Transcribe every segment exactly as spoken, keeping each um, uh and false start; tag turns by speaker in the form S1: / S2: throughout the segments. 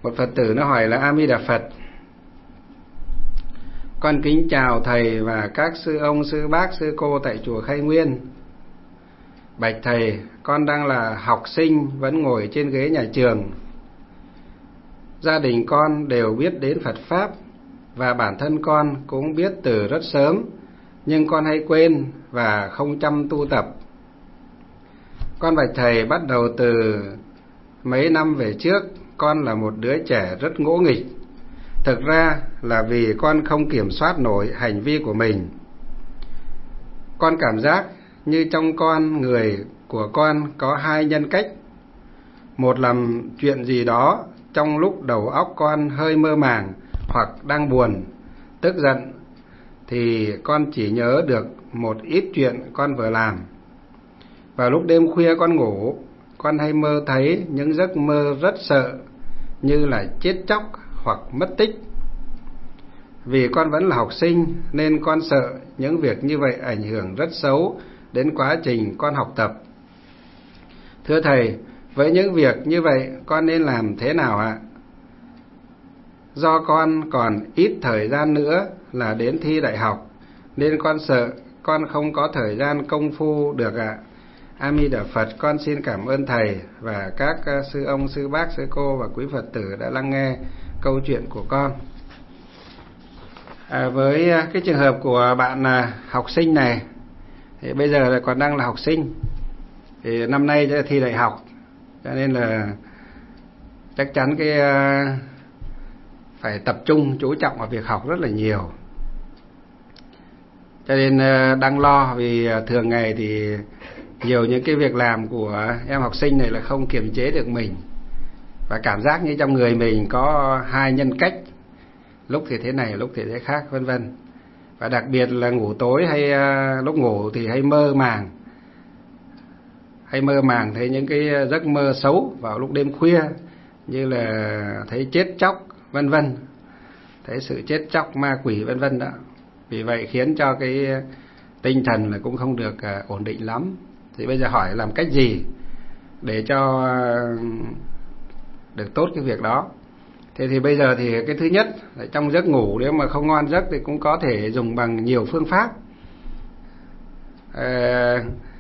S1: Một Phật tử nó hỏi là: A Di Đà Phật, con kính chào thầy và các sư ông, sư bác, sư cô tại chùa Khai Nguyên. Bạch thầy, con đang là học sinh vẫn ngồi trên ghế nhà trường. Gia đình con đều biết đến Phật Pháp và bản thân con cũng biết từ rất sớm, nhưng con hay quên và không chăm tu tập. Con bạch thầy, bắt đầu từ mấy năm về trước, con là một đứa trẻ rất ngỗ nghịch. Thực ra là vì con không kiểm soát nổi hành vi của mình. Con cảm giác như trong con người của con có hai nhân cách. Một làm chuyện gì đó trong lúc đầu óc con hơi mơ màng hoặc đang buồn, tức giận, thì con chỉ nhớ được một ít chuyện con vừa làm. Vào lúc đêm khuya con ngủ, con hay mơ thấy những giấc mơ rất sợ, như là chết chóc hoặc mất tích. Vì con vẫn là học sinh nên con sợ những việc như vậy ảnh hưởng rất xấu đến quá trình con học tập. Thưa thầy, với những việc như vậy con nên làm thế nào ạ? Do con còn ít thời gian nữa là đến thi đại học, nên con sợ con không có thời gian công phu được ạ. A Di Đà Phật, con xin cảm ơn thầy và các sư ông, sư bác, sư cô và quý Phật tử đã lắng nghe câu chuyện của con. À, với cái trường hợp của bạn là học sinh này, thì bây giờ là còn đang là học sinh, thì năm nay sẽ thi đại học, cho nên là chắc chắn cái phải tập trung chú trọng vào việc học rất là nhiều. Cho nên đang lo vì thường ngày thì nhiều những cái việc làm của em học sinh này là không kiềm chế được mình, và cảm giác như trong người mình có hai nhân cách, lúc thì thế này, lúc thì thế khác, vân vân. Và đặc biệt là ngủ tối hay lúc ngủ thì hay mơ màng, hay mơ màng thấy những cái giấc mơ xấu vào lúc đêm khuya, như là thấy chết chóc, vân vân, thấy sự chết chóc, ma quỷ, vân vân đó. Vì vậy khiến cho cái tinh thần là cũng không được ổn định lắm. Thì bây giờ hỏi làm cách gì để cho được tốt cái việc đó. Thế thì bây giờ thì cái thứ nhất là trong giấc ngủ, nếu mà không ngon giấc thì cũng có thể dùng bằng nhiều phương pháp. à,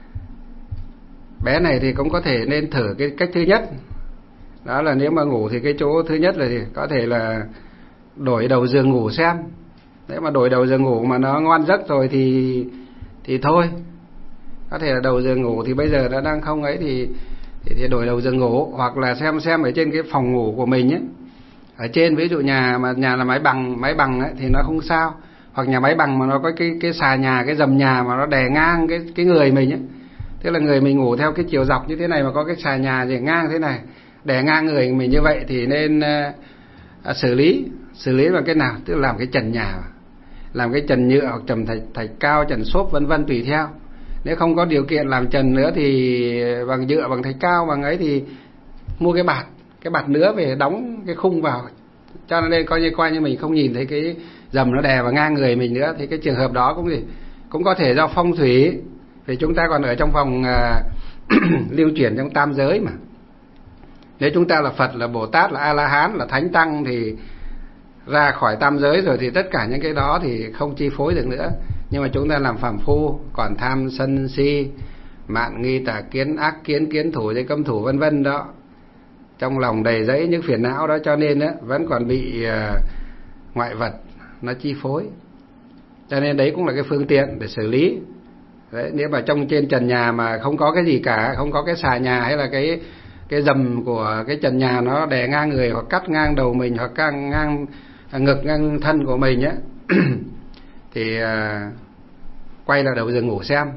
S1: Bé này thì cũng có thể nên thử cái cách thứ nhất. Đó là nếu mà ngủ thì cái chỗ thứ nhất là gì? Có thể là đổi đầu giường ngủ xem. Nếu mà đổi đầu giường ngủ mà nó ngon giấc rồi thì thì thôi. Có thể là đầu giường ngủ thì bây giờ nó đang không ấy thì, thì thì đổi đầu giường ngủ, hoặc là xem xem ở trên cái phòng ngủ của mình ấy. Ở trên ví dụ nhà mà nhà là máy bằng, máy bằng ấy thì nó không sao. Hoặc nhà máy bằng mà nó có cái cái xà nhà, cái dầm nhà mà nó đè ngang cái cái người mình ấy. Tức là người mình ngủ theo cái chiều dọc như thế này mà có cái xà nhà gì ngang thế này, đè ngang người mình như vậy thì nên uh, xử lý, xử lý bằng cái nào? Tức là làm cái trần nhà, làm cái trần nhựa hoặc trần thạch thạch cao, trần xốp, vân vân tùy theo. Nếu không có điều kiện làm trần nữa thì bằng nhựa, bằng thạch cao, bằng ấy thì mua cái bạt, cái bạt nữa về đóng cái khung vào, cho nên coi như coi như mình không nhìn thấy cái dầm nó đè vào ngang người mình nữa. Thì cái trường hợp đó cũng gì cũng có thể do phong thủy, vì chúng ta còn ở trong vòng uh, lưu chuyển trong tam giới mà. Nếu chúng ta là Phật, là Bồ Tát, là A La Hán, là Thánh Tăng thì ra khỏi tam giới rồi thì tất cả những cái đó thì không chi phối được nữa. Nhưng mà chúng ta làm phàm phu, còn tham sân si, mạn nghi tà kiến, ác kiến, kiến thủ, dây cấm thủ, vân vân đó, trong lòng đầy dẫy những phiền não đó, cho nên đó, vẫn còn bị uh, ngoại vật nó chi phối. Cho nên đấy cũng là cái phương tiện để xử lý. Đấy, nếu mà trong trên trần nhà mà không có cái gì cả, không có cái xà nhà hay là cái cái dầm của cái trần nhà nó đè ngang người, hoặc cắt ngang đầu mình, hoặc cắt ngang ngực, ngang thân của mình á thì uh, quay lại đầu giường ngủ xem.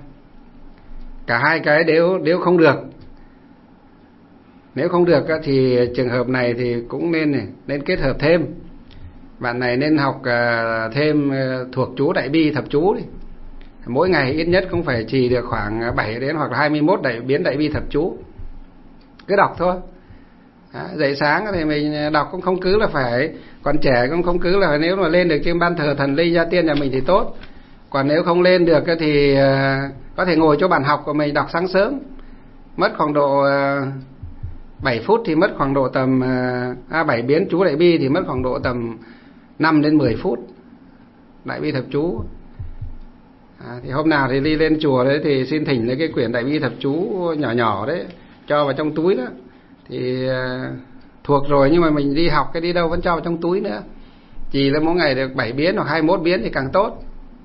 S1: Cả hai cái đều đều không được. Nếu không được thì trường hợp này thì cũng nên nên kết hợp thêm. Bạn này nên học uh, thêm uh, thuộc chú đại bi thập chú đi. Mỗi ngày ít nhất cũng phải trì được khoảng bảy đến hoặc là hai mươi mốt đại biến đại bi thập chú. Cứ đọc thôi. Đó, dậy sáng thì mình đọc cũng không cứ là phải, còn trẻ cũng không cứ là nếu mà lên được trên ban thờ thần linh gia tiên nhà mình thì tốt. Còn nếu không lên được thì có thể ngồi chỗ bàn học của mình đọc sáng sớm, mất khoảng độ bảy phút thì mất khoảng độ tầm à, bảy biến chú đại bi thì mất khoảng độ tầm năm đến mười phút đại bi thập chú. À, thì hôm nào thì đi lên chùa đấy thì xin thỉnh lấy cái quyển đại bi thập chú nhỏ nhỏ đấy cho vào trong túi đó, thì à, thuộc rồi nhưng mà mình đi học cái đi đâu vẫn cho vào trong túi nữa. Chỉ là mỗi ngày được bảy biến hoặc hai mươi mốt biến thì càng tốt.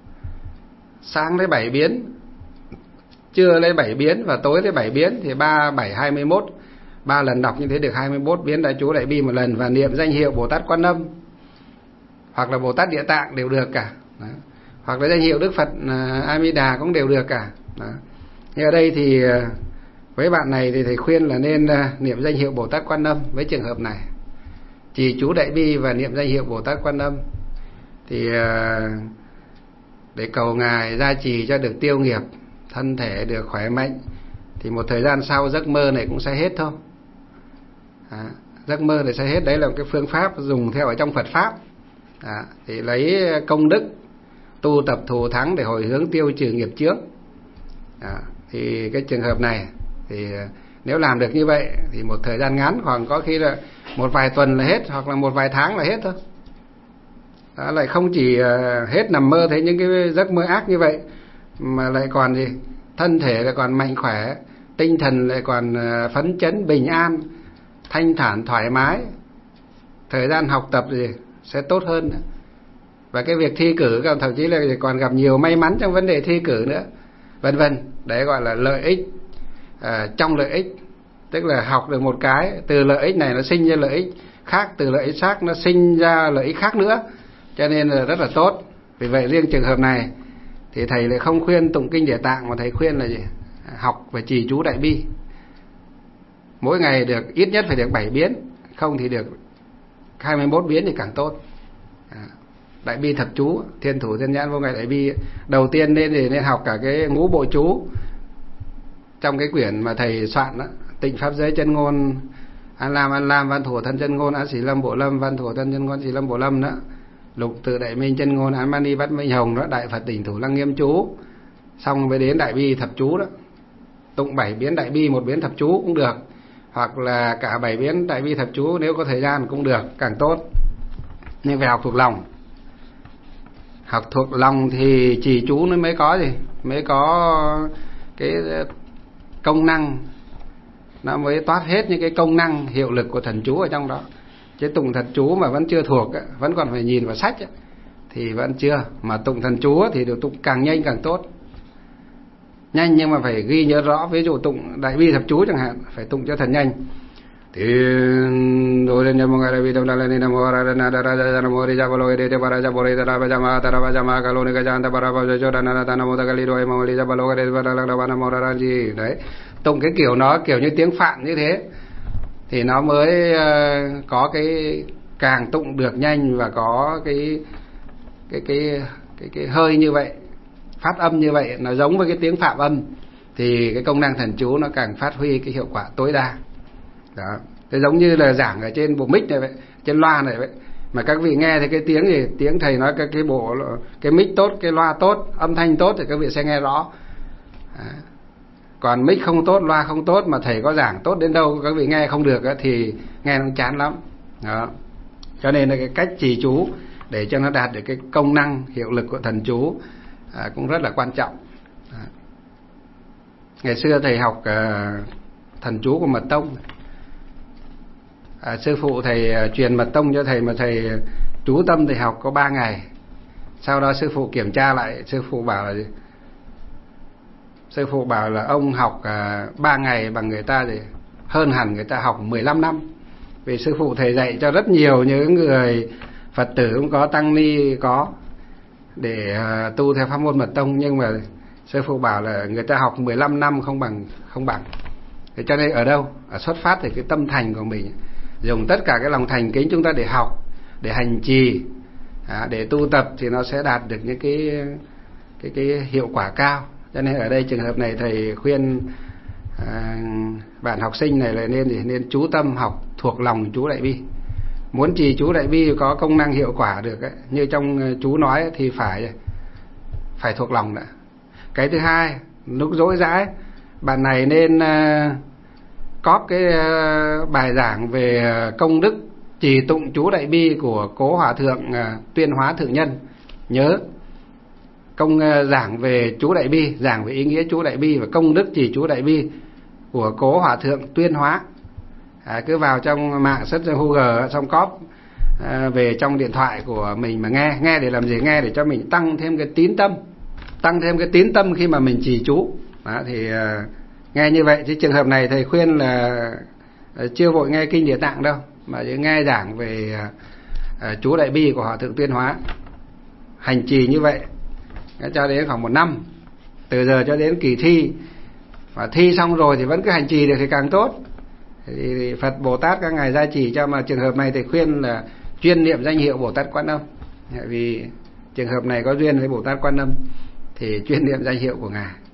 S1: Sáng lấy bảy biến, trưa lấy bảy biến và tối lấy bảy biến, thì ba bảy hai mươi mốt, ba lần đọc như thế được hai mươi mốt biến đại chú đại bi một lần, và niệm danh hiệu Bồ Tát Quan Âm hoặc là Bồ Tát Địa Tạng đều được cả. Đó. Hoặc là danh hiệu Đức Phật uh, A Di Đà cũng đều được cả. Đó. Nhưng ở đây thì uh, với bạn này thì thầy khuyên là nên uh, niệm danh hiệu Bồ Tát Quan Âm với trường hợp này, trì chú đại bi và niệm danh hiệu Bồ Tát Quan Âm, thì uh, để cầu ngài gia trì cho được tiêu nghiệp, thân thể được khỏe mạnh, thì một thời gian sau giấc mơ này cũng sẽ hết thôi. À, giấc mơ này sẽ hết. Đấy là một cái phương pháp dùng theo ở trong Phật pháp. À, thì lấy công đức tu tập thù thắng để hồi hướng tiêu trừ nghiệp chướng. À, thì cái trường hợp này thì nếu làm được như vậy thì một thời gian ngắn, khoảng có khi là một vài tuần là hết, hoặc là một vài tháng là hết thôi. Đó, lại không chỉ hết nằm mơ thấy những cái giấc mơ ác như vậy, mà lại còn gì, thân thể lại còn mạnh khỏe, tinh thần lại còn phấn chấn, bình an, thanh thản, thoải mái. Thời gian học tập gì sẽ tốt hơn nữa. Và cái việc thi cử thậm chí là còn gặp nhiều may mắn trong vấn đề thi cử nữa, vân vân. Đấy gọi là lợi ích à, trong lợi ích. Tức là học được một cái, từ lợi ích này nó sinh ra lợi ích khác, từ lợi ích khác nó sinh ra lợi ích khác nữa, cho nên là rất là tốt. Vì vậy riêng trường hợp này thì thầy lại không khuyên tụng kinh Địa Tạng, mà thầy khuyên là gì? Học và trì chú đại bi. Mỗi ngày được ít nhất phải được bảy biến, không thì được hai mươi mốt biến thì càng tốt. À, đại bi thập chú, thiên thủ thiên nhãn vô ngại đại bi. Đầu tiên nên thì nên học cả cái ngũ bộ chú trong cái quyển mà thầy soạn đó, Tịnh Pháp Giới Chân Ngôn, An Lam An Lam, Văn Thủ Thân Chân Ngôn, Á Xỉ Lâm Bộ Lâm, Văn Thủ Thân Chân Ngôn, Xỉ Lâm Bộ Lâm đó, Lục Tự Đại Minh Chân Ngôn, Án Mani Bát Minh Hồng đó, Đại Phật Tỉnh Thủ Lăng Nghiêm chú, xong mới đến đại bi thập chú đó. Tụng bảy biến đại bi, một biến thập chú cũng được, hoặc là cả bảy biến đại bi thập chú nếu có thời gian cũng được, càng tốt. Nhưng phải học thuộc lòng. Học thuộc lòng thì trì chú nó mới có gì, mới có cái công năng, nó mới toát hết những cái công năng hiệu lực của thần chú ở trong đó. Chứ tụng thần chú mà vẫn chưa thuộc, vẫn còn phải nhìn vào sách thì vẫn chưa. Mà tụng thần chú thì được tụng càng nhanh càng tốt. Nhanh nhưng mà phải ghi nhớ rõ. Ví dụ tụng đại bi thập chú chẳng hạn, phải tụng cho thật nhanh. Tin đồ lên một ngày đại bi thập la ni nam mô ra na ra ra nam mô ri ja balo ri te para ja bore ta ra ma ta ra ja ma ka lo ni ka jan ta para ba jo na ta nam mô ta ka li do ma ri ja balo ri ta la la nam mô ra ji. Đấy, tụng cái kiểu nó kiểu như tiếng Phạn như thế thì nó mới có cái càng tụng được nhanh và có cái cái cái cái cái hơi như vậy, phát âm như vậy, nó giống với cái tiếng Phạm âm, thì cái công năng thần chú nó càng phát huy cái hiệu quả tối đa. Đó, thế giống như là giảng ở trên bộ mic này vậy, trên loa này vậy, mà các vị nghe thì cái tiếng gì, tiếng thầy nói cái cái bộ cái mic tốt, cái loa tốt, âm thanh tốt thì các vị sẽ nghe rõ. Đó. Còn mic không tốt, loa không tốt mà thầy có giảng tốt đến đâu các vị nghe không được thì nghe nó chán lắm. Đó. Cho nên là cái cách trì chú để cho nó đạt được cái công năng hiệu lực của thần chú à, cũng rất là quan trọng. À. Ngày xưa thầy học à, thần chú của Mật Tông. À, sư phụ thầy à, truyền Mật Tông cho thầy, mà thầy chú tâm thầy học có ba ngày. Sau đó sư phụ kiểm tra lại, sư phụ bảo là gì? Sư phụ bảo là ông học à, ba ngày bằng người ta thì hơn hẳn người ta học mười lăm năm. Vì sư phụ thầy dạy cho rất nhiều những người Phật tử cũng có, tăng ni có, để à, tu theo pháp môn Mật Tông, nhưng mà sư phụ bảo là người ta học mười lăm năm không bằng không bằng. Thế cho nên ở đâu? Ở xuất phát từ cái tâm thành của mình, dùng tất cả cái lòng thành kính chúng ta để học, để hành trì, à, để tu tập thì nó sẽ đạt được những cái cái cái hiệu quả cao. Cho nên ở đây trường hợp này thầy khuyên à, bạn học sinh này là nên gì? Nên chú tâm học thuộc lòng chú đại bi. Muốn trì chú đại bi có công năng hiệu quả được ấy, như trong chú nói ấy, thì phải phải thuộc lòng đã. Cái thứ hai, lúc dỗi dãi bạn này nên cóp cái bài giảng về công đức trì tụng chú đại bi của Cố Hòa Thượng Tuyên Hóa Thượng Nhân. Nhớ công giảng về chú đại bi, giảng về ý nghĩa chú đại bi và công đức trì chú đại bi của Cố Hòa Thượng Tuyên Hóa. À, cứ vào trong mạng search Google xong cóp à, về trong điện thoại của mình mà nghe. Nghe để làm gì? Nghe để cho mình tăng thêm cái tín tâm, tăng thêm cái tín tâm khi mà mình trì chú. Đó, thì à, nghe như vậy. Chứ trường hợp này thầy khuyên là à, chưa vội nghe kinh Địa Tạng đâu, mà chỉ nghe giảng về à, à, chú đại bi của Hòa Thượng Tuyên Hóa. Hành trì như vậy cho đến khoảng một năm, từ giờ cho đến kỳ thi. Và thi xong rồi thì vẫn cứ hành trì được thì càng tốt. Thì Phật Bồ Tát các ngài gia trì cho. Mà trường hợp này thì khuyên là chuyên niệm danh hiệu Bồ Tát Quan Âm, vì trường hợp này có duyên với Bồ Tát Quan Âm thì chuyên niệm danh hiệu của ngài.